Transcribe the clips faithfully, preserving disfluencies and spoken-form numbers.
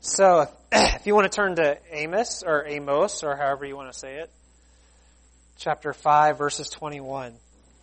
So, if you want to turn to Amos, or Amos, or however you want to say it, chapter five, verses twenty-one.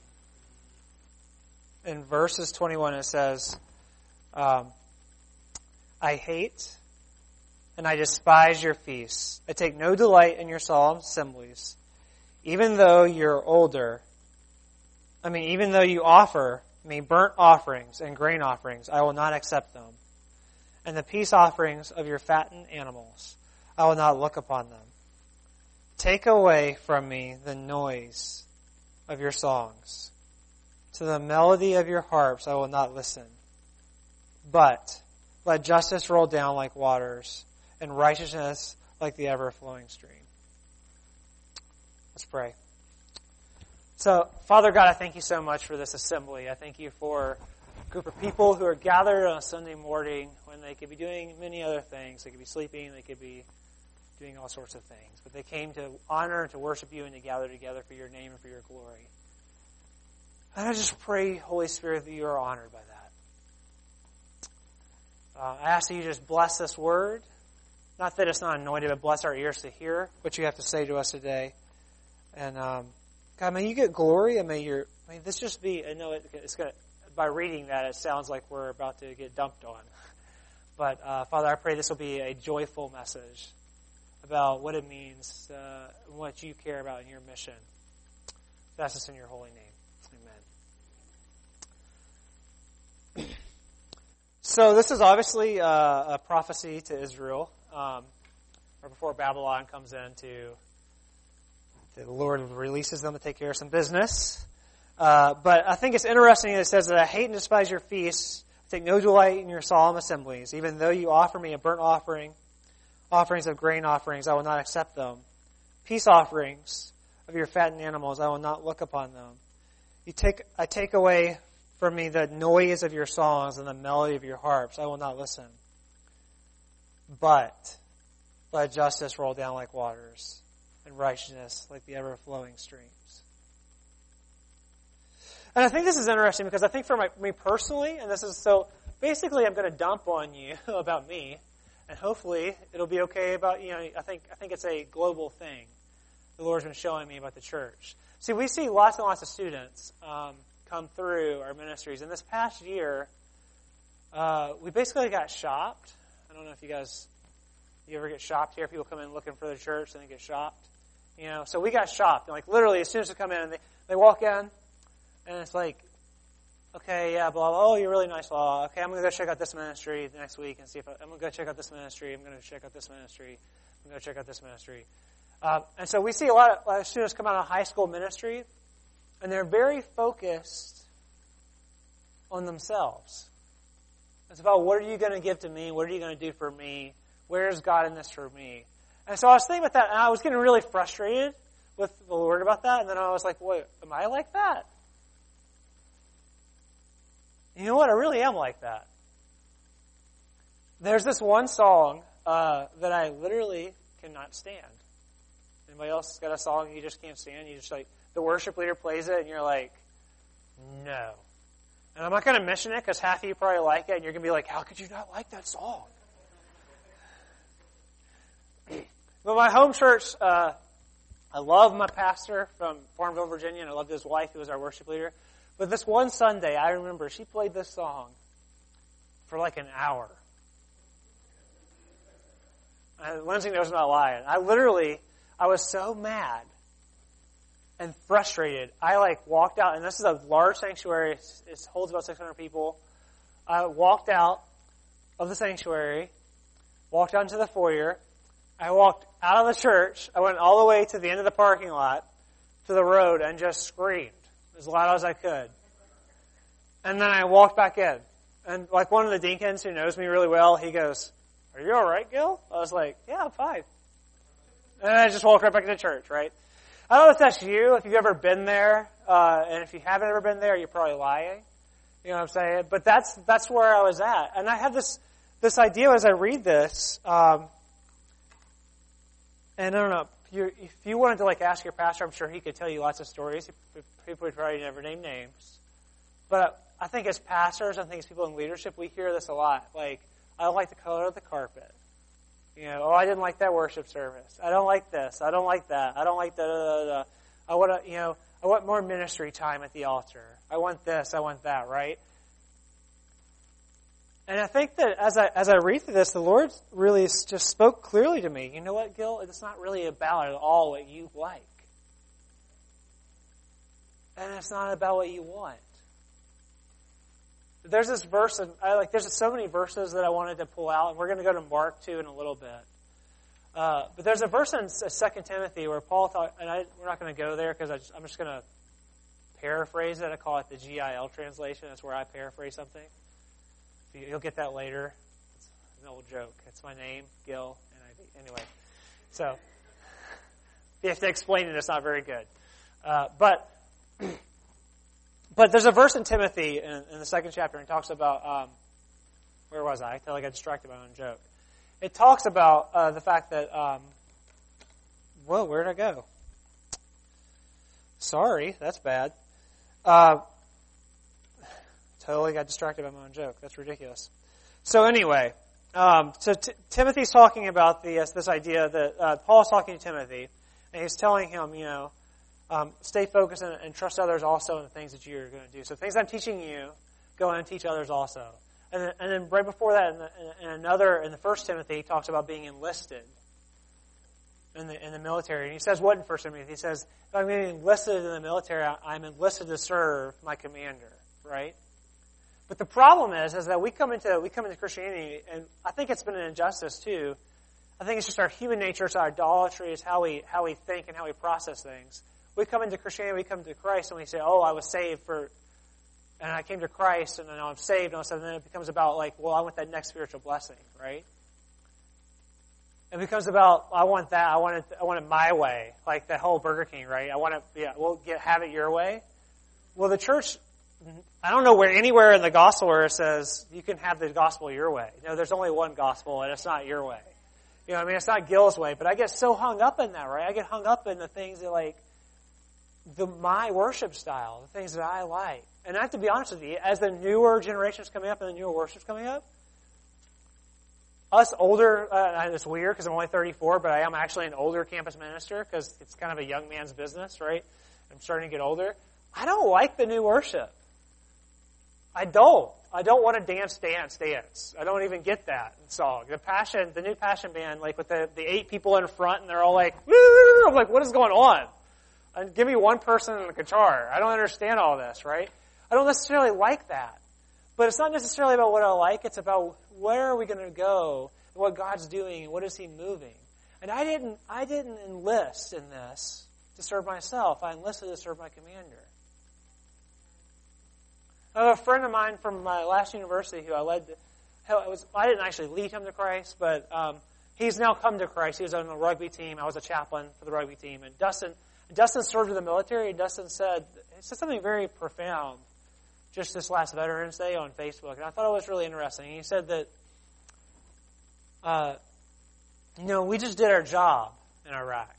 In verses twenty-one it says, um, I hate and I despise your feasts. I take no delight in your solemn assemblies. Even though you're older, I mean, even though you offer me burnt offerings and grain offerings, I will not accept them. And the peace offerings of your fattened animals, I will not look upon them. Take away from me the noise of your songs. To the melody of your harps I will not listen. But let justice roll down like waters, and righteousness like the ever-flowing stream. Let's pray. So, Father God, I thank you so much for this assembly. I thank you for a group of people who are gathered on a Sunday morning when they could be doing many other things. They could be sleeping, they could be doing all sorts of things. But they came to honor and to worship you and to gather together for your name and for your glory. And I just pray, Holy Spirit, that you are honored by that. Uh, I ask that you just bless this word. Not that it's not anointed, but bless our ears to hear what you have to say to us today. And um, God, may you get glory, and may your may this just be. I know it, it's going by reading that it sounds like we're about to get dumped on, but uh, Father, I pray this will be a joyful message about what it means, uh, what you care about in your mission. That's just in your holy name, Amen. So this is obviously uh, a prophecy to Israel, um, or before Babylon comes in to. The Lord releases them to take care of some business. Uh, but I think it's interesting that it says that I hate and despise your feasts, take no delight in your solemn assemblies. Even though you offer me a burnt offering, offerings of grain offerings, I will not accept them. Peace offerings of your fattened animals, I will not look upon them. You take, I take away from me the noise of your songs and the melody of your harps, I will not listen. But let justice roll down like waters, and righteousness like the ever-flowing streams. And I think this is interesting because I think for my, me personally, and this is so, basically I'm going to dump on you about me, and hopefully it'll be okay about, you know, I think I think it's a global thing the Lord's been showing me about the church. See, we see lots and lots of students um, come through our ministries. And this past year, uh, we basically got shopped. I don't know if you guys, you ever get shopped here? People come in looking for the church and they get shopped. You know, so we got shopped. And like literally, as soon as they come in, and they, they walk in, and it's like, okay, yeah, blah, blah, oh, you're really nice, blah, blah. Okay, I'm going to go check out this ministry next week and see if I, I'm going to go check out this ministry. I'm going to check out this ministry. I'm going to check out this ministry. Um, and so we see a lot of, a lot of students come out of high school ministry, and they're very focused on themselves. It's about, what are you going to give to me? What are you going to do for me? Where's God in this for me? And so I was thinking about that, and I was getting really frustrated with the Lord about that, and then I was like, wait, am I like that? You know what? I really am like that. There's this one song uh, that I literally cannot stand. Anybody else got a song you just can't stand? You just like, the worship leader plays it, and you're like, no. And I'm not going to mention it, because half of you probably like it, and you're going to be like, how could you not like that song? But my home church, uh, I love my pastor from Farmville, Virginia, and I loved his wife, who was our worship leader. But this one Sunday, I remember she played this song for like an hour. And Lindsay knows I'm not lying. I literally, I was so mad and frustrated. I like walked out, and this is a large sanctuary. It holds about six hundred people. I walked out of the sanctuary, walked out into the foyer. I walked out of the church. I went all the way to the end of the parking lot, to the road, and just screamed as loud as I could. And then I walked back in. And like one of the deacons who knows me really well, he goes, are you all right, Gil? I was like, yeah, I'm fine. And I just walked right back into church, right? I don't know if that's you, if you've ever been there. Uh, and if you haven't ever been there, you're probably lying. You know what I'm saying? But that's that's where I was at. And I had this, this idea as I read this, um, and I don't know, if you, if you wanted to like ask your pastor, I'm sure he could tell you lots of stories. People would probably never name names. But I think as pastors, I think as people in leadership, we hear this a lot. Like, I don't like the color of the carpet. You know, oh, I didn't like that worship service. I don't like this. I don't like that. I don't like da da da da. I want to, you know, I want more ministry time at the altar. I want this. I want that. Right? And I think that as I as I read through this, the Lord really just spoke clearly to me. You know what, Gil? It's not really about at all what you like, and it's not about what you want. There's this verse, and I like. There's so many verses that I wanted to pull out, and we're going to go to Mark two in a little bit. Uh, but there's a verse in Second Timothy where Paul thought, and I, we're not going to go there because I just, I'm just going to paraphrase it. I call it the G I L translation. That's where I paraphrase something. You'll get that later. It's an old joke. It's my name, Gil, and I, anyway. So you have to explain it. It's not very good. Uh, but but there's a verse in Timothy in, in the second chapter, and it talks about um, where was I? I feel like I distracted my own joke. It talks about uh, the fact that um, whoa, where did I go? Sorry, that's bad. Uh, Totally got distracted by my own joke. That's ridiculous. So anyway, um, so T- Timothy's talking about the, uh, this idea that uh, Paul's talking to Timothy, and he's telling him, you know, um, stay focused and, and trust others also in the things that you're going to do. So things I'm teaching you, go and teach others also. And then, and then right before that, in, the, in another, in the First Timothy, he talks about being enlisted in the in the military. And he says what in First Timothy? He says, if I'm being enlisted in the military, I'm enlisted to serve my commander, right? But the problem is, is that we come into we come into Christianity, and I think it's been an injustice too. I think it's just our human nature, it's our idolatry, it's how we how we think and how we process things. We come into Christianity, we come to Christ, and we say, "Oh, I was saved for, and I came to Christ, and now I'm saved." And all of a sudden, then it becomes about like, "Well, I want that next spiritual blessing," right? It becomes about, "I want that. I want it. I want it my way," like the whole Burger King, right? I want it. Yeah, we'll get have it your way. Well, the church. I don't know where anywhere in the gospel where it says you can have the gospel your way. You know, there's only one gospel, and it's not your way. You know, I mean, it's not Gil's way. But I get so hung up in that, right? I get hung up in the things that, like, the my worship style, the things that I like. And I have to be honest with you, as the newer generations coming up and the newer worship's coming up, us older, uh, and it's weird because I'm only thirty-four, but I am actually an older campus minister because it's kind of a young man's business, right? I'm starting to get older. I don't like the new worship. I don't. I don't want to dance, dance, dance. I don't even get that song. The Passion, the new Passion band, like with the, the eight people in front, and they're all like, woo! I'm like, what is going on? And give me one person and a guitar. I don't understand all this, right? I don't necessarily like that. But it's not necessarily about what I like. It's about where are we going to go, and what God's doing, and what is He moving. And I didn't, I didn't enlist in this to serve myself. I enlisted to serve my commander. I have a friend of mine from my last university who I led. To, I, was, I didn't actually lead him to Christ, but um, he's now come to Christ. He was on the rugby team. I was a chaplain for the rugby team. And Dustin, Dustin served in the military. And Dustin said, he said something very profound just this last Veterans Day on Facebook, and I thought it was really interesting. He said that, uh, you know, we just did our job in Iraq.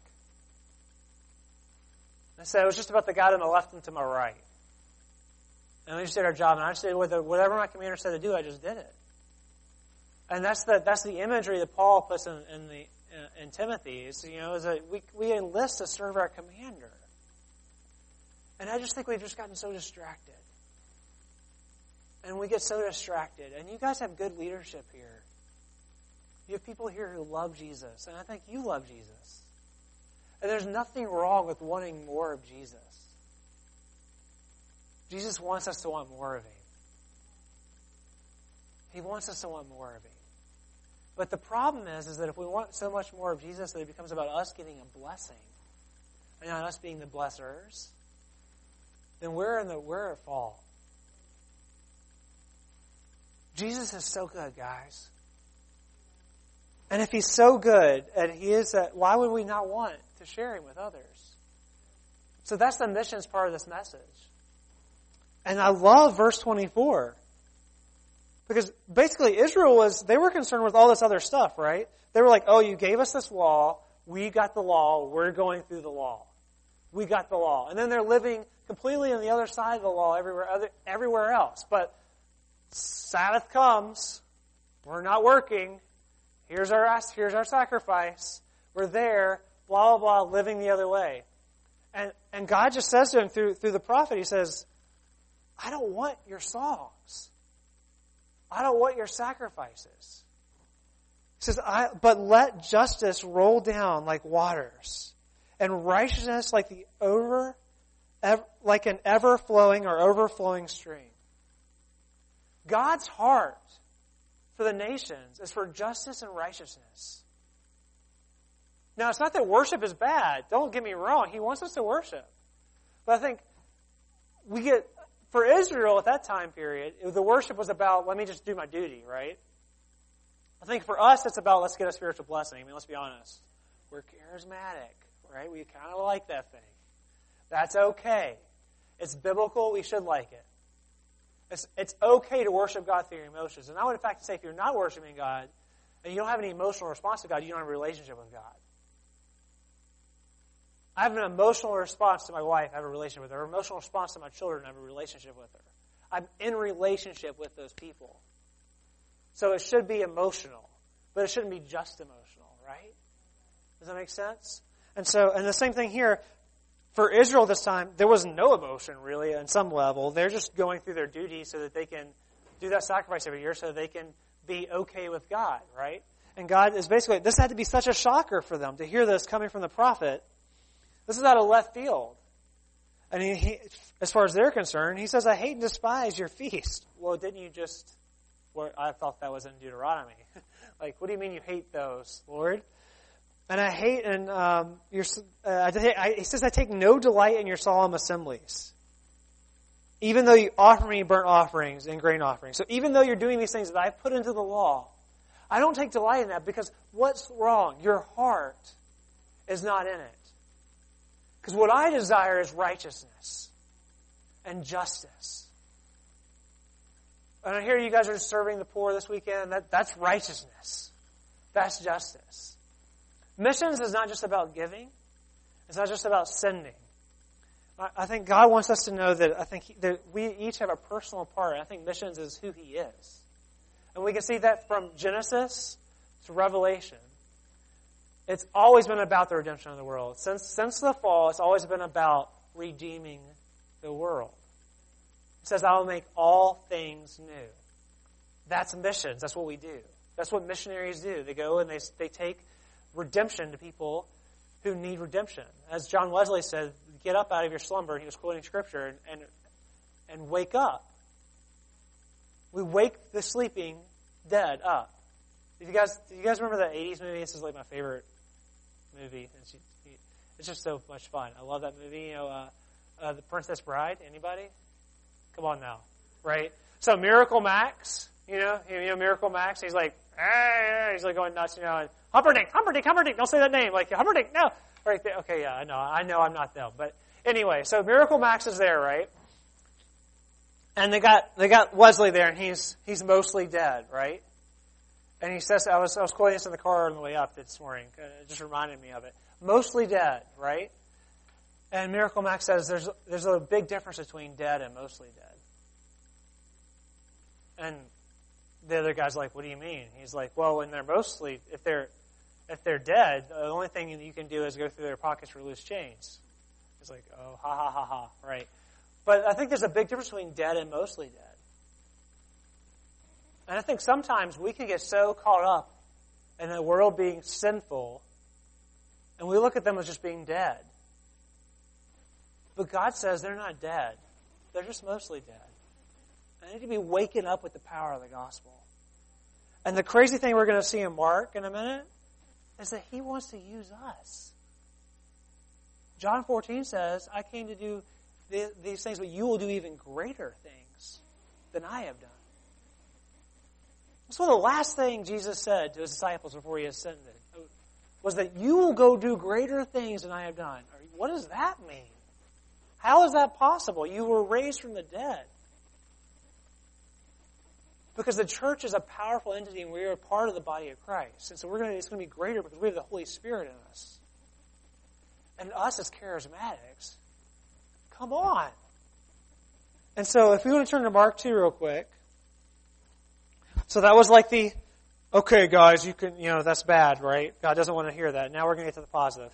I said it was just about the guy to my left and to my right. And we just did our job, and I just did whatever my commander said to do. I just did it, and that's the that's the imagery that Paul puts in, in the in, in Timothy. Is, you know, is that we we enlist to serve our commander, and I just think we've just gotten so distracted, and we get so distracted. And you guys have good leadership here. You have people here who love Jesus, and I think you love Jesus, and there's nothing wrong with wanting more of Jesus. Jesus wants us to want more of Him. He wants us to want more of Him. But the problem is, is that if we want so much more of Jesus that it becomes about us getting a blessing and not us being the blessers, then we're in the we're at fault. Jesus is so good, guys. And if He's so good, and He is, a, why would we not want to share Him with others? So that's the missions part of this message. And I love verse twenty-four. Because basically Israel was, they were concerned with all this other stuff, right? They were like, oh, you gave us this law. We got the law. We're going through the law. We got the law. And then they're living completely on the other side of the law everywhere, other, everywhere else. But Sabbath comes. We're not working. Here's our here's our sacrifice. We're there, blah, blah, blah, living the other way. And and God just says to him through through the prophet, he says, I don't want your songs. I don't want your sacrifices. He says, I, but let justice roll down like waters, and righteousness like the over, ever, like an ever-flowing or overflowing stream. God's heart for the nations is for justice and righteousness. Now, it's not that worship is bad. Don't get me wrong. He wants us to worship. But I think we get, for Israel at that time period, the worship was about, let me just do my duty, right? I think for us, it's about, let's get a spiritual blessing. I mean, let's be honest. We're charismatic, right? We kind of like that thing. That's okay. It's biblical. We should like it. It's, it's okay to worship God through your emotions. And I would, in fact, say if you're not worshiping God, and you don't have any emotional response to God, you don't have a relationship with God. I have an emotional response to my wife. I have a relationship with her. An emotional response to my children. I have a relationship with her. I'm in relationship with those people. So it should be emotional, but it shouldn't be just emotional, right? Does that make sense? And so, and the same thing here, for Israel this time, there was no emotion really on some level. They're just going through their duty so that they can do that sacrifice every year so they can be okay with God, right? And God is basically, this had to be such a shocker for them to hear this coming from the prophet. This is out of left field. And he, he, as far as they're concerned, he says, I hate and despise your feast. Well, didn't you just, well, I thought that was in Deuteronomy. Like, what do you mean you hate those, Lord? And I hate, and um, your, uh, I, he says, I take no delight in your solemn assemblies. Even though you offer me burnt offerings and grain offerings. So even though you're doing these things that I've put into the law, I don't take delight in that because what's wrong? Your heart is not in it. Because what I desire is righteousness and justice. And I hear you guys are serving the poor this weekend. That, that's righteousness. That's justice. Missions is not just about giving. It's not just about sending. I, I think God wants us to know that I think he, that we each have a personal part. I think missions is who He is. And we can see that from Genesis to Revelation. It's always been about the redemption of the world. Since since the fall, it's always been about redeeming the world. It says, I will make all things new. That's missions. That's what we do. That's what missionaries do. They go and they they take redemption to people who need redemption. As John Wesley said, get up out of your slumber. And he was quoting Scripture, and, and, and wake up. We wake the sleeping dead up. Do you guys, do you guys remember that eighties movie? This is like my favorite movie. It's, it's just so much fun. I love that movie. You know, uh, uh, The Princess Bride. Anybody? Come on now, right? So Miracle Max, you know, you know Miracle Max. He's like, ah, he's like going nuts, you know. And Humperdinck, Humperdinck, Humperdinck. Don't say that name. Like Humperdinck, no. Right there. Okay, yeah, I know, I know, I'm not them. But anyway, so Miracle Max is there, right? And they got they got Wesley there, and he's he's mostly dead, right? And he says, I was I was quoting this in the car on the way up this morning. It just reminded me of it. Mostly dead, right? And Miracle Max says there's there's a big difference between dead and mostly dead. And the other guy's like, what do you mean? He's like, well, when they're mostly, if they're if they're dead, the only thing you can do is go through their pockets for loose change. He's like, oh, ha ha ha ha, right? But I think there's a big difference between dead and mostly dead. And I think sometimes we can get so caught up in the world being sinful, and we look at them as just being dead. But God says they're not dead. They're just mostly dead. They need to be waking up with the power of the gospel. And the crazy thing we're going to see in Mark in a minute is that He wants to use us. John fourteen says, I came to do these things, but you will do even greater things than I have done. That's one of the last things Jesus said to His disciples before He ascended, was that you will go do greater things than I have done. What does that mean? How is that possible? You were raised from the dead. Because the church is a powerful entity and we are a part of the body of Christ. And so we're going to, it's going to be greater because we have the Holy Spirit in us. And us as charismatics, come on. And so if we want to turn to Mark two real quick. So that was like the Okay, guys, you can, you know, that's bad, right? God doesn't want to hear that. Now we're going to get to the positive.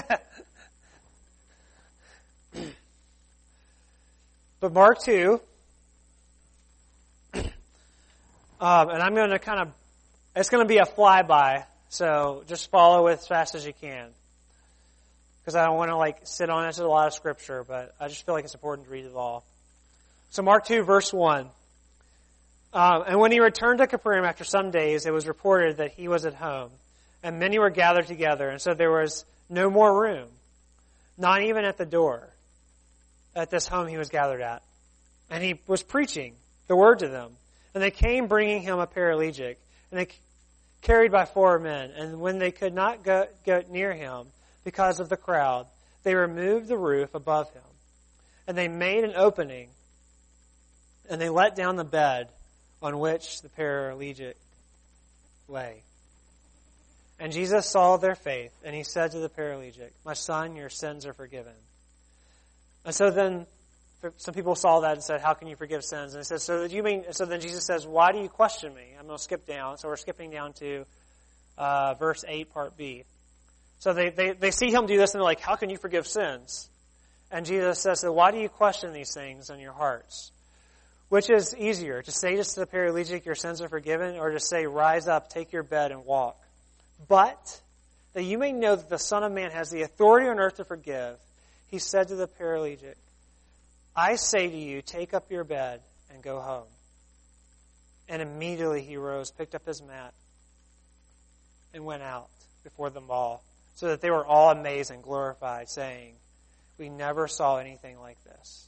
But Mark two, um, and I'm going to kind of, it's going to be a flyby, so just follow it as fast as you can. Because I don't want to like sit on it. There's a lot of scripture, but I just feel like it's important to read it all. So Mark two, verse one. Um, and when he returned to Capernaum after some days, it was reported that he was at home, and many were gathered together, and so there was no more room, not even at the door, at this home he was gathered at. And he was preaching the word to them. And they came bringing him a paralytic, and they carried by four men. And when they could not go, go near him because of the crowd, they removed the roof above him. And they made an opening, and they let down the bed on which the paralytic lay. And Jesus saw their faith, and he said to the paralytic, "My son, your sins are forgiven." And so then some people saw that and said, "How can you forgive sins?" And he said, "So that you mean?" So then Jesus says, "Why do you question me?" I'm going to skip down. So we're skipping down to uh, verse eight, part B. So they, they, they see him do this, and they're like, "How can you forgive sins?" And Jesus says, "So why do you question these things in your hearts? Which is easier, to say just to the paralytic, your sins are forgiven, or to say, rise up, take your bed, and walk? But that you may know that the Son of Man has the authority on earth to forgive, he said to the paralytic, I say to you, take up your bed and go home." And immediately he rose, picked up his mat, and went out before them all, so that they were all amazed and glorified, saying, "We never saw anything like this."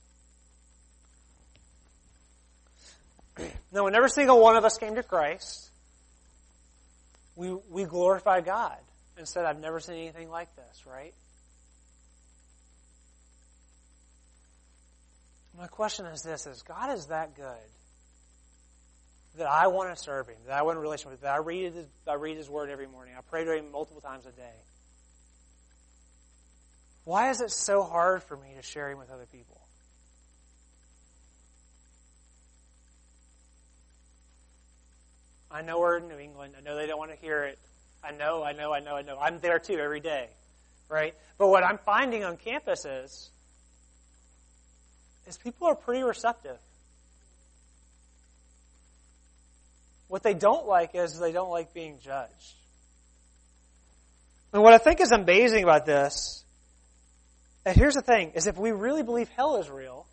Now, when every single one of us came to Christ, we we glorified God and said, "I've never seen anything like this," right? My question is this, is God is that good that I want to serve him, that I want a relationship with him, that I read his, I read his word every morning, I pray to him multiple times a day. Why is it so hard for me to share him with other people? I know we're in New England. I know they don't want to hear it. I know, I know, I know, I know. I'm there too every day, right? But what I'm finding on campus is, is people are pretty receptive. What they don't like is they don't like being judged. And what I think is amazing about this, and here's the thing, is if we really believe hell is real,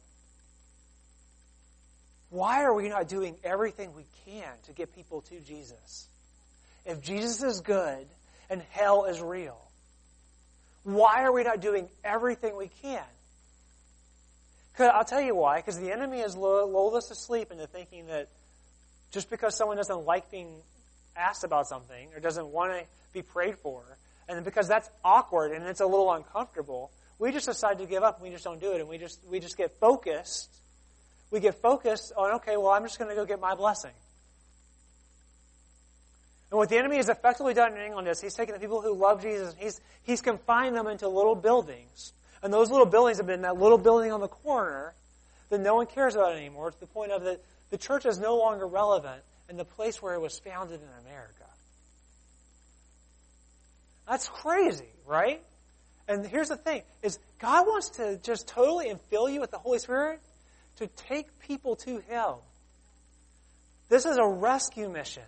why are we not doing everything we can to get people to Jesus? If Jesus is good and hell is real, why are we not doing everything we can? Because I'll tell you why. Because the enemy has lulled us to sleep into thinking that just because someone doesn't like being asked about something or doesn't want to be prayed for, and because that's awkward and it's a little uncomfortable, we just decide to give up and we just don't do it, and we just we just get focused. We get focused on, okay, well, I'm just going to go get my blessing. And what the enemy has effectively done in England is he's taken the people who love Jesus, and he's, he's confined them into little buildings. And those little buildings have been that little building on the corner that no one cares about anymore, to the point of that the church is no longer relevant in the place where it was founded in America. That's crazy, right? And here's the thing, is God wants to just totally infill you with the Holy Spirit to take people to Him. This is a rescue mission.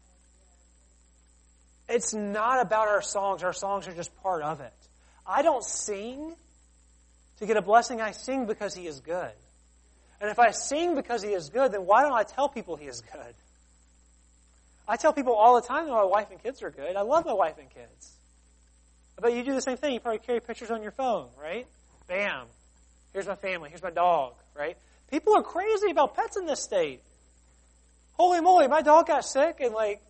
It's not about our songs. Our songs are just part of it. I don't sing to get a blessing. I sing because He is good. And if I sing because He is good, then why don't I tell people He is good? I tell people all the time that my wife and kids are good. I love my wife and kids. I bet you do the same thing. You probably carry pictures on your phone, right? Bam. Here's my family. Here's my dog, right? People are crazy about pets in this state. Holy moly, my dog got sick, and like,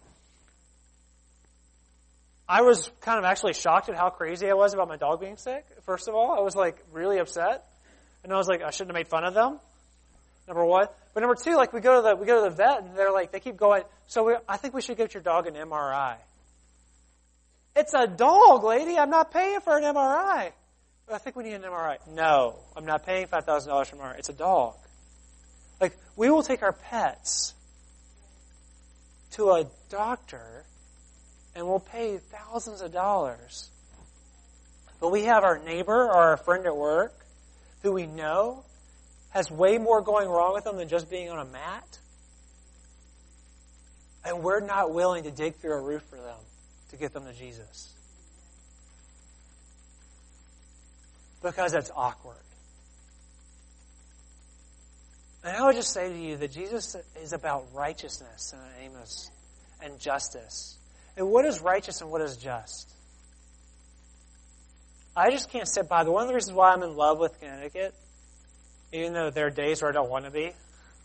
I was kind of actually shocked at how crazy I was about my dog being sick. First of all, I was like really upset, and I was like, I shouldn't have made fun of them. Number one, but number two, like we go to the we go to the vet, and they're like, they keep going. So we, I think we should get your dog an M R I. It's a dog, lady. I'm not paying for an M R I. I think we need an M R I. No, I'm not paying five thousand dollars for an M R I. It's a dog. Like, we will take our pets. to a doctor and we'll pay thousands of dollars. But we have our neighbor or our friend at work who we know has way more going wrong with them than just being on a mat. And we're not willing to dig through a roof for them to get them to Jesus. Because it's awkward. And I would just say to you that Jesus is about righteousness and Amos and justice. And what is righteous and what is just? I just can't sit by. The one of the reasons why I'm in love with Connecticut, even though there are days where I don't want to be,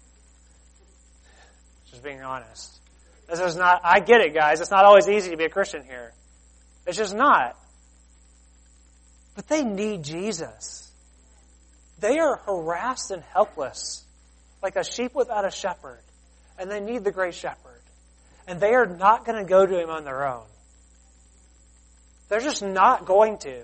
just being honest. This is not, I get it, guys. It's not always easy to be a Christian here. It's just not. But they need Jesus. They are harassed and helpless, like a sheep without a shepherd. And they need the great shepherd. And they are not going to go to him on their own. They're just not going to.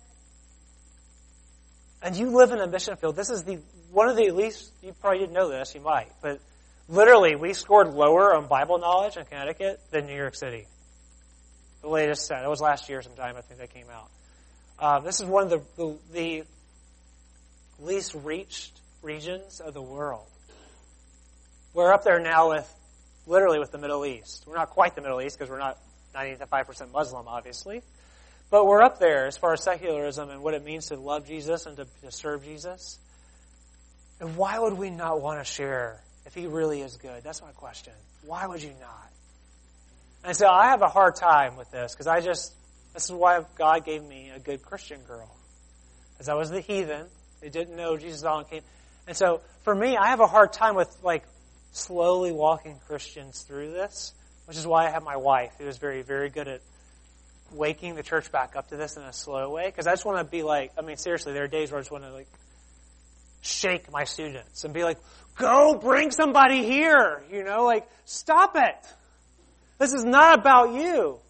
And you live in a mission field. This is the one of the, at least, you probably didn't know this, you might, but literally we scored lower on Bible knowledge in Connecticut than New York City. The latest set. It was last year sometime, I think that came out. Uh, this is one of the, the, the least reached regions of the world. We're up there now with, literally with the Middle East. We're not quite the Middle East because we're not ninety-five percent Muslim, obviously. But we're up there as far as secularism and what it means to love Jesus and to, to serve Jesus. And why would we not want to share if he really is good? That's my question. Why would you not? And so I have a hard time with this because I just, this is why God gave me a good Christian girl. Because I was the heathen. They didn't know Jesus all came. And so for me, I have a hard time with like slowly walking Christians through this, which is why I have my wife who is very, very good at waking the church back up to this in a slow way. Because I just want to be like, I mean, seriously, there are days where I just want to like shake my students and be like, go bring somebody here. You know, like, stop it. This is not about you.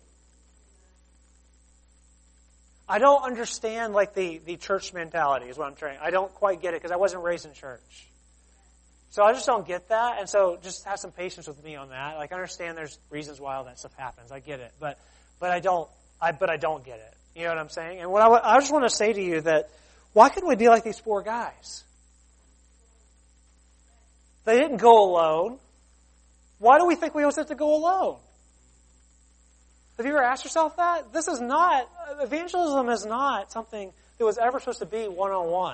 I don't understand like the, the church mentality is what I'm trying. I don't quite get it because I wasn't raised in church. So I just don't get that. And so just have some patience with me on that. Like I understand there's reasons why all that stuff happens. I get it. But but I don't I but I don't get it. You know what I'm saying? And what I, I just want to say to you that why couldn't we be like these four guys? They didn't go alone. Why do we think we always have to go alone? Have you ever asked yourself that? This is not, evangelism is not something that was ever supposed to be one-on-one.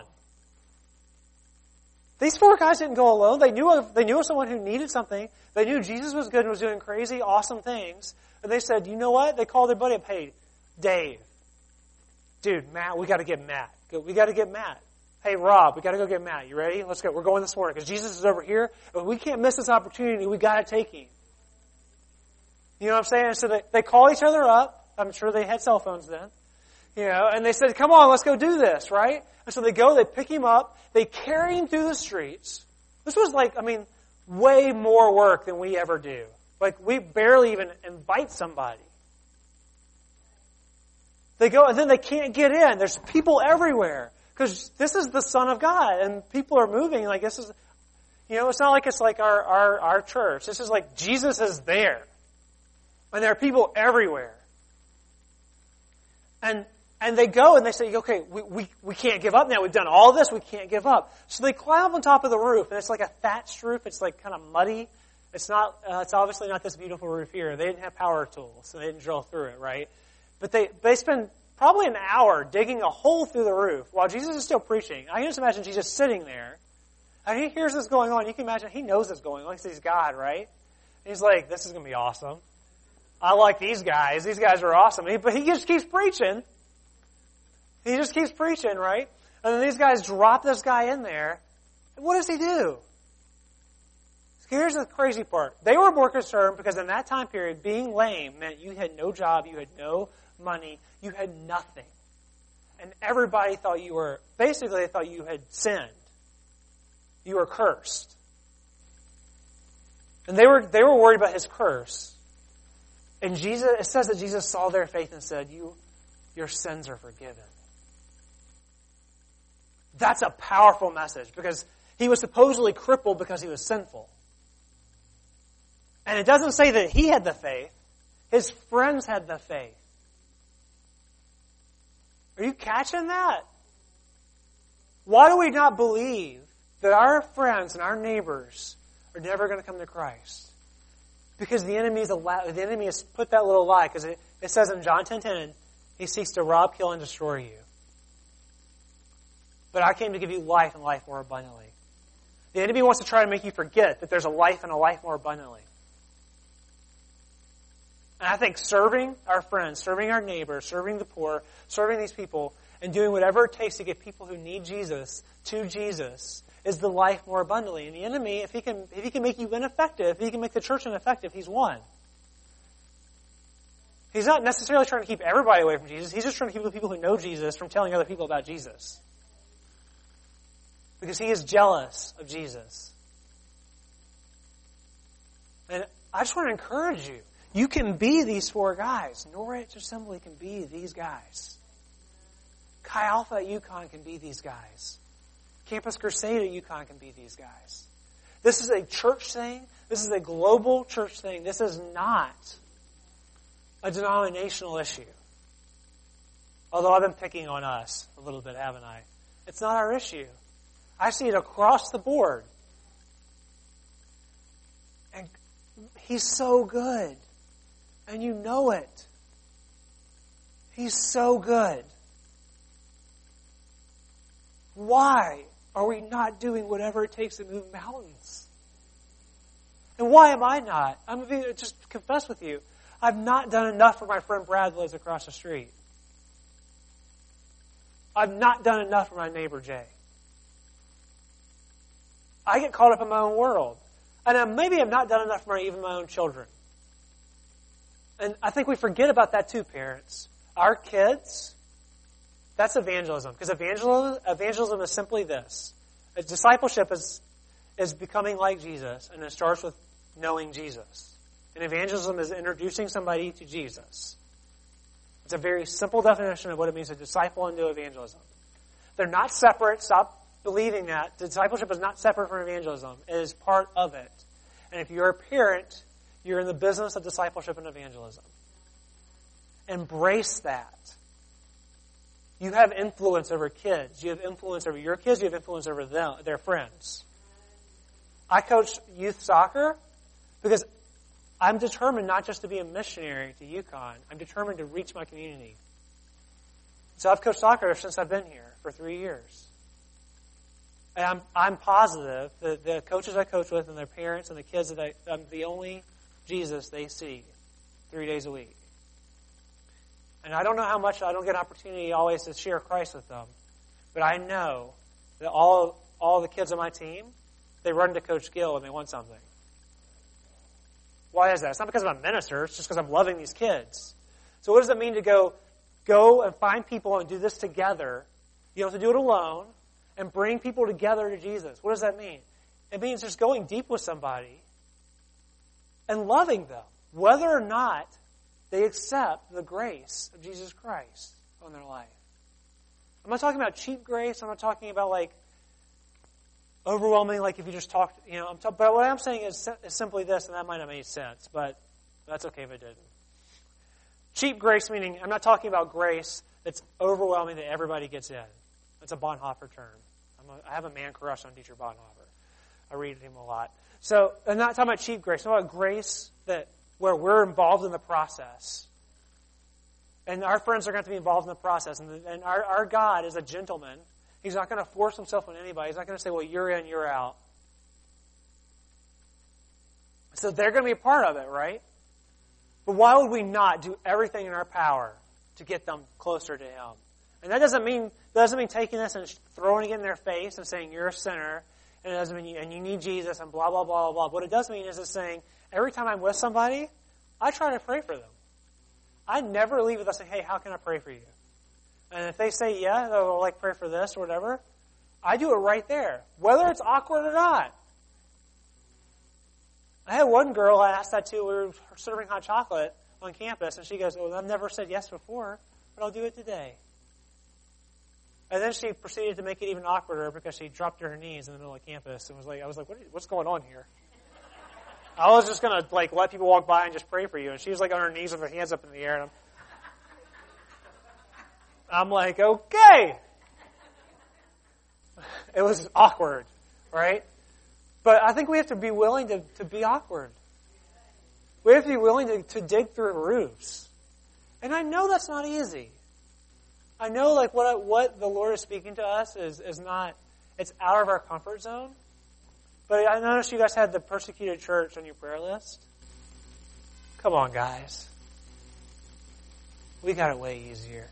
These four guys didn't go alone. They knew of, they knew of someone who needed something. They knew Jesus was good and was doing crazy, awesome things. And they said, you know what? They called their buddy up, hey, Dave. Dude, Matt, we got to get Matt. We got to get Matt. Hey, Rob, we got to go get Matt. You ready? Let's go. We're going this morning because Jesus is over here. And we can't miss this opportunity. We got to take him. You know what I'm saying? So they, they call each other up. I'm sure they had cell phones then. You know, and they said, come on, let's go do this, right? And so they go, they pick him up, they carry him through the streets. This was like, I mean, way more work than we ever do. Like, we barely even invite somebody. They go, and then they can't get in. There's people everywhere. Because this is the Son of God, and people are moving. Like, this is, you know, it's not like it's like our, our, our church. This is like Jesus is there. And there are people everywhere. And and they go and they say, okay, we, we, we can't give up now. We've done all this. We can't give up. So they climb up on top of the roof. And it's like a thatched roof. It's like kind of muddy. It's not. Uh, it's obviously not this beautiful roof here. They didn't have power tools, so they didn't drill through it, right? But they, they spend probably an hour digging a hole through the roof while Jesus is still preaching. I can just imagine Jesus sitting there. And he hears this going on. You can imagine he knows this going on because he's God, right? And he's like, this is going to be awesome. I like these guys. These guys are awesome. But he just keeps preaching. He just keeps preaching, right? And then these guys drop this guy in there. And what does he do? Here's the crazy part. They were more concerned because in that time period, being lame meant you had no job, you had no money, you had nothing. And everybody thought you were, basically they thought you had sinned. You were cursed. And they were, they were worried about his curse. And Jesus, it says that Jesus saw their faith and said, "You, your sins are forgiven." That's a powerful message because he was supposedly crippled because he was sinful. And it doesn't say that he had the faith. His friends had the faith. Are you catching that? Why do we not believe that our friends and our neighbors are never going to come to Christ? Because the enemy is allowed, the enemy has put that little lie, because it, it says in John ten ten, he seeks to rob, kill, and destroy you. But I came to give you life and life more abundantly. The enemy wants to try to make you forget that there's a life and a life more abundantly. And I think serving our friends, serving our neighbors, serving the poor, serving these people, and doing whatever it takes to get people who need Jesus to Jesus is the life more abundantly. And the enemy, if he can, if he can make you ineffective, if he can make the church ineffective, he's won. He's not necessarily trying to keep everybody away from Jesus. He's just trying to keep the people who know Jesus from telling other people about Jesus. Because he is jealous of Jesus. And I just want to encourage you. You can be these four guys. Norwich Assembly can be these guys. Chi Alpha at UConn can be these guys. Campus Crusade at UConn can be these guys. This is a church thing. This is a global church thing. This is not a denominational issue. Although I've been picking on us a little bit, haven't I? It's not our issue. I see it across the board. And he's so good. And you know it. He's so good. Why are we not doing whatever it takes to move mountains? And why am I not? I'm going to just confess with you. I've not done enough for my friend Brad who lives across the street. I've not done enough for my neighbor Jay. I get caught up in my own world. And maybe I've not done enough for my, even my own children. And I think we forget about that too, parents. Our kids, that's evangelism. Because evangelism, evangelism is simply this. Discipleship is, is becoming like Jesus, and it starts with knowing Jesus. And evangelism is introducing somebody to Jesus. It's a very simple definition of what it means to disciple and do evangelism. They're not separate. Stop believing that. Discipleship is not separate from evangelism. It is part of it. And if you're a parent, you're in the business of discipleship and evangelism. Embrace that. You have influence over kids. You have influence over your kids. You have influence over them, their friends. I coach youth soccer because I'm determined not just to be a missionary to UConn. I'm determined to reach my community. So I've coached soccer since I've been here for three years. And I'm, I'm positive that the coaches I coach with and their parents and the kids that I, I'm the only Jesus they see three days a week. And I don't know how much I don't get an opportunity always to share Christ with them. But I know that all all the kids on my team, they run to Coach Gill when they want something. Why is that? It's not because I'm a minister. It's just because I'm loving these kids. So what does it mean to go, go and find people and do this together? You don't have to do it alone. And bring people together to Jesus. What does that mean? It means just going deep with somebody and loving them, whether or not they accept the grace of Jesus Christ on their life. I'm not talking about cheap grace. I'm not talking about like overwhelming, like if you just talk, you know. I'm t- but what I'm saying is, is simply this, and that might have made sense, but that's okay if it didn't. Cheap grace meaning, I'm not talking about grace that's overwhelming that everybody gets in. That's a Bonhoeffer term. I'm a, I have a man crush on Dietrich Bonhoeffer. I read him a lot. So I'm not talking about cheap grace. I'm talking about grace that where we're involved in the process. And our friends are going to have to be involved in the process. And, the, and our, our God is a gentleman. He's not going to force himself on anybody. He's not going to say, well, you're in, you're out. So they're going to be a part of it, right? But why would we not do everything in our power to get them closer to Him? And that doesn't mean that doesn't mean taking this and throwing it in their face and saying you're a sinner, and it doesn't mean you, and you need Jesus and blah blah blah blah. What it does mean is it's saying every time I'm with somebody, I try to pray for them. I never leave with them saying, "Hey, how can I pray for you?" And if they say yeah, they'll like pray for this or whatever, I do it right there, whether it's awkward or not. I had one girl I asked that to. We were serving hot chocolate on campus, and she goes, "Oh, I've never said yes before, but I'll do it today." And then she proceeded to make it even awkwarder because she dropped to her knees in the middle of campus and was like, I was like, what, what's going on here? I was just going to like let people walk by and just pray for you. And she was like on her knees with her hands up in the air. And I'm, I'm like, okay. It was awkward, right? But I think we have to be willing to, to be awkward. We have to be willing to, to dig through roofs. And I know that's not easy. I know like what what the Lord is speaking to us is, is not, it's out of our comfort zone. But I noticed you guys had the persecuted church on your prayer list. Come on, guys. We got it way easier.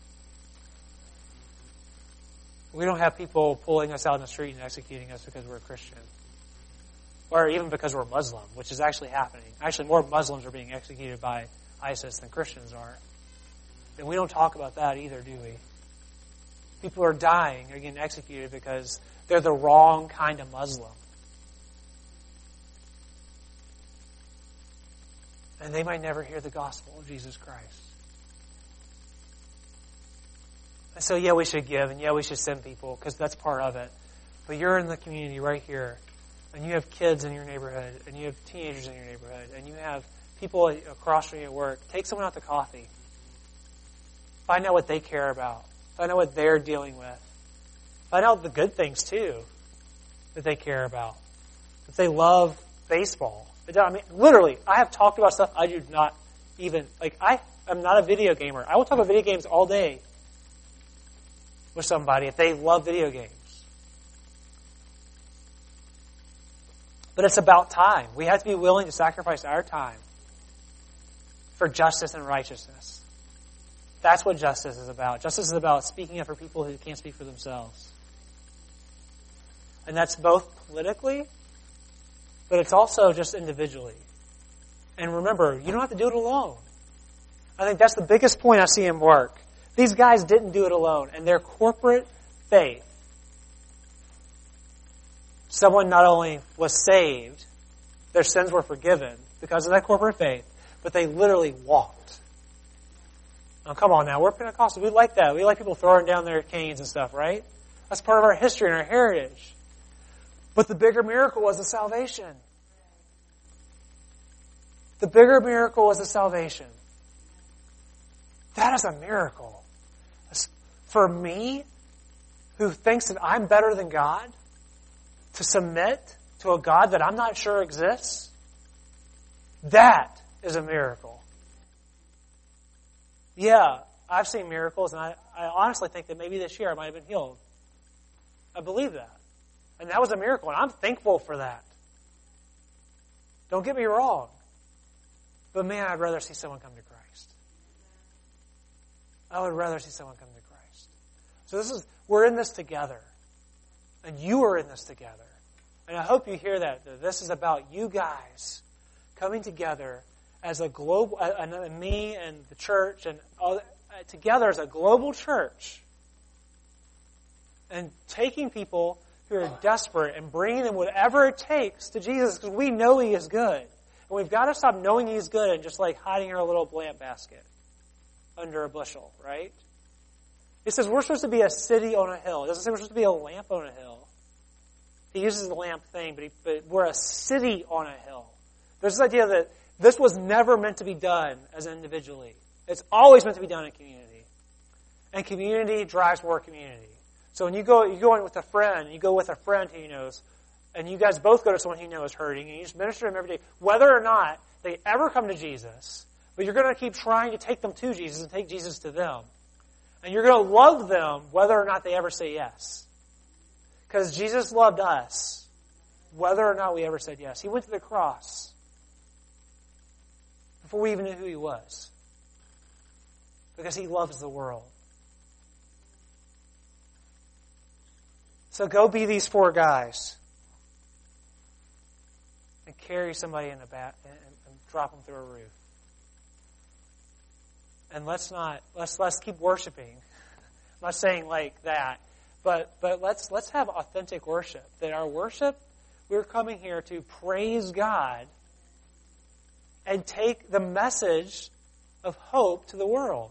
We don't have people pulling us out in the street and executing us because we're a Christian. Or even because we're Muslim, which is actually happening. Actually, more Muslims are being executed by ISIS than Christians are. And we don't talk about that either, do we? People are dying, are getting executed because they're the wrong kind of Muslim. And they might never hear the gospel of Jesus Christ. And so, yeah, we should give, and yeah, we should send people, because that's part of it. But you're in the community right here, and you have kids in your neighborhood, and you have teenagers in your neighborhood, and you have people across from you at work. Take someone out to coffee. Find out what they care about. Find out what they're dealing with. Find out the good things, too, that they care about. If they love baseball. I mean, literally, I have talked about stuff I do not even, like, I am not a video gamer. I will talk about video games all day with somebody if they love video games. But it's about time. We have to be willing to sacrifice our time for justice and righteousness. That's what justice is about. Justice is about speaking up for people who can't speak for themselves. And that's both politically, but it's also just individually. And remember, you don't have to do it alone. I think that's the biggest point I see in Mark. These guys didn't do it alone. And their corporate faith, someone not only was saved, their sins were forgiven because of that corporate faith, but they literally walked. Now, come on now. We're Pentecostal. We like that. We like people throwing down their canes and stuff, right? That's part of our history and our heritage. But the bigger miracle was the salvation. The bigger miracle was the salvation. That is a miracle. For me, who thinks that I'm better than God, to submit to a God that I'm not sure exists, that is a miracle. Yeah, I've seen miracles, and I, I honestly think that maybe this year I might have been healed. I believe that. And that was a miracle, and I'm thankful for that. Don't get me wrong. But man, I'd rather see someone come to Christ. I would rather see someone come to Christ. So this is, we're in this together. And you are in this together. And I hope you hear that, that this is about you guys coming together as a global, uh, me and the church, and all, uh, together as a global church. And taking people who are desperate and bringing them whatever it takes to Jesus, because we know He is good. And we've got to stop knowing He's good and just like hiding in our little lamp basket under a bushel, right? It says we're supposed to be a city on a hill. It doesn't say we're supposed to be a lamp on a hill. He uses the lamp thing, but, he, but we're a city on a hill. There's this idea that this was never meant to be done as individually. It's always meant to be done in community. And community drives more community. So when you go, you go in with a friend, you go with a friend who knows, and you guys both go to someone who knows hurting, and you just minister to them every day, whether or not they ever come to Jesus, but you're going to keep trying to take them to Jesus and take Jesus to them. And you're going to love them whether or not they ever say yes. Because Jesus loved us whether or not we ever said yes. He went to the cross before we even knew who He was. Because He loves the world. So go be these four guys and carry somebody in the back and, and drop them through a roof. And let's not let's let's keep worshiping. I'm not saying like that, but but let's let's have authentic worship. That our worship, we're coming here to praise God and take the message of hope to the world.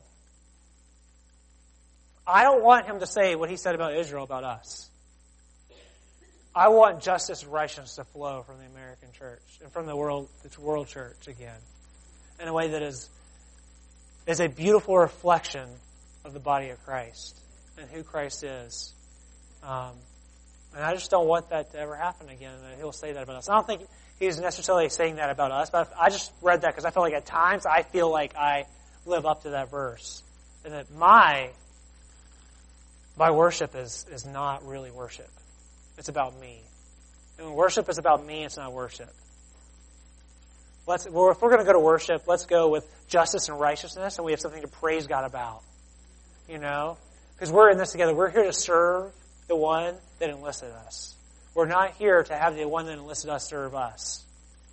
I don't want Him to say what He said about Israel about us. I want justice and righteousness to flow from the American church and from the world, the world church again, in a way that is is a beautiful reflection of the body of Christ and who Christ is. Um, and I just don't want that to ever happen again, that he'll say that about us. I don't think he's necessarily saying that about us, but I just read that because I feel like at times I feel like I live up to that verse. And that my my worship is, is not really worship. It's about me. And when worship is about me, it's not worship. Let's, well, if we're going to go to worship, let's go with justice and righteousness, and we have something to praise God about. You know? Because we're in this together. We're here to serve the one that enlisted us. We're not here to have the one that enlisted us serve us.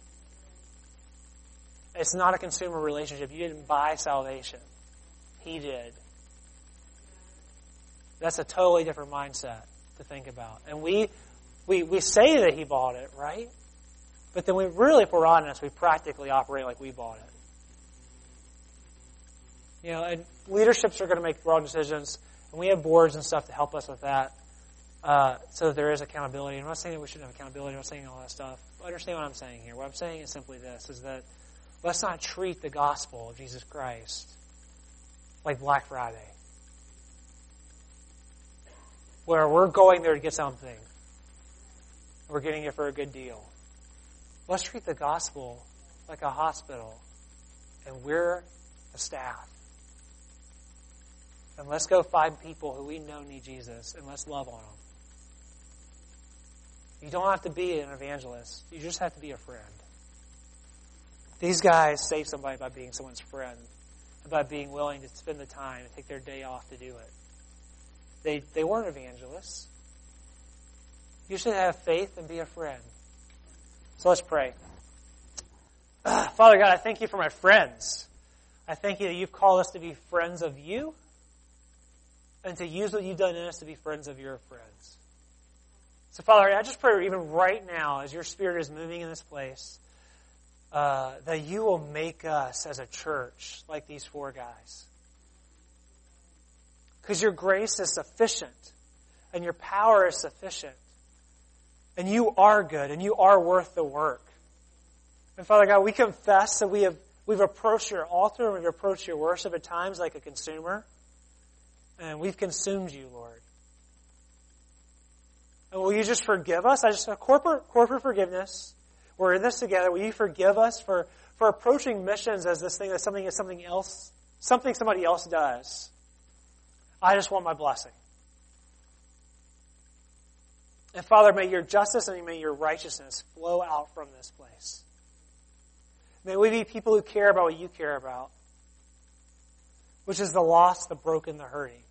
It's not a consumer relationship. You didn't buy salvation. He did. That's a totally different mindset to think about. And we, we, we say that he bought it, right? But then we really, if we're honest, we practically operate like we bought it. You know, and leaderships are going to make wrong decisions, and we have boards and stuff to help us with that, uh, so that there is accountability. And I'm not saying that we shouldn't have accountability. I'm not saying all that stuff. Understand what I'm saying here. What I'm saying is simply this, is that let's not treat the gospel of Jesus Christ like Black Friday, where we're going there to get something. We're getting it for a good deal. Let's treat the gospel like a hospital, and we're the staff. And let's go find people who we know need Jesus, and let's love on them. You don't have to be an evangelist. You just have to be a friend. These guys save somebody by being someone's friend, and by being willing to spend the time and take their day off to do it. They they weren't evangelists. You should have faith and be a friend. So let's pray. Father God, I thank you for my friends. I thank you that you've called us to be friends of you and to use what you've done in us to be friends of your friends. So Father, I just pray even right now as your Spirit is moving in this place, uh, that you will make us as a church like these four guys. Because your grace is sufficient and your power is sufficient. And you are good, and you are worth the work. And Father God, we confess that we have we've approached your altar and we've approached your worship at times like a consumer. And we've consumed you, Lord. And will you just forgive us? I just corporate corporate forgiveness. We're in this together. Will you forgive us for, for approaching missions as this thing, as something as something else, something somebody else does? I just want my blessing. And Father, may your justice and may your righteousness flow out from this place. May we be people who care about what you care about, which is the lost, the broken, the hurting.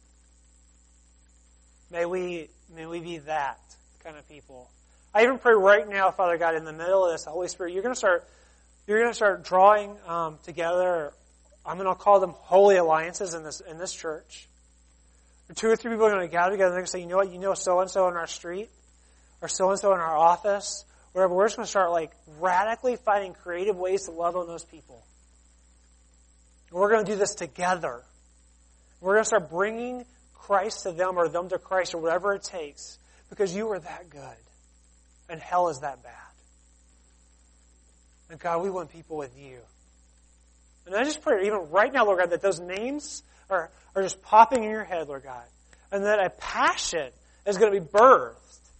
May we, may we be that kind of people. I even pray right now, Father God, in the middle of this, the Holy Spirit, you're going to start, you're going to start drawing um, together. I'm going to call them holy alliances in this in this church. Two or three people are going to gather together and they're going to say, you know what, you know so and so in our street. Or so-and-so in our office, whatever, we're just going to start like radically finding creative ways to love on those people. And we're going to do this together. We're going to start bringing Christ to them or them to Christ or whatever it takes because you are that good and hell is that bad. And God, we want people with you. And I just pray even right now, Lord God, that those names are, are just popping in your head, Lord God. And that a passion is going to be birthed.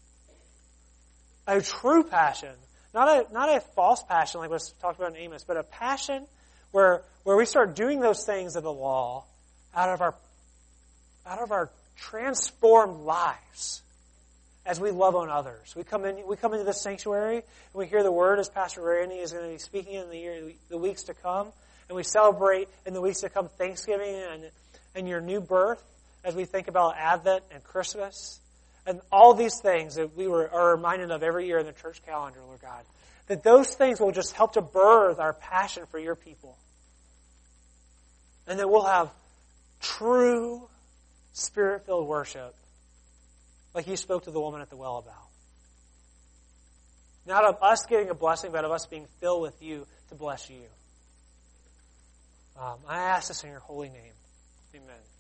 A true passion, not a not a false passion like was talked about in Amos, but a passion where where we start doing those things of the law out of our out of our transformed lives as we love on others. We come in we come into this sanctuary and we hear the word as Pastor Randy is going to be speaking in the year the weeks to come, and we celebrate in the weeks to come Thanksgiving and and your new birth as we think about Advent and Christmas. And all these things that we were, are reminded of every year in the church calendar, Lord God, that those things will just help to birth our passion for your people. And that we'll have true Spirit-filled worship like you spoke to the woman at the well about. Not of us getting a blessing, but of us being filled with you to bless you. Um, I ask this in your holy name. Amen.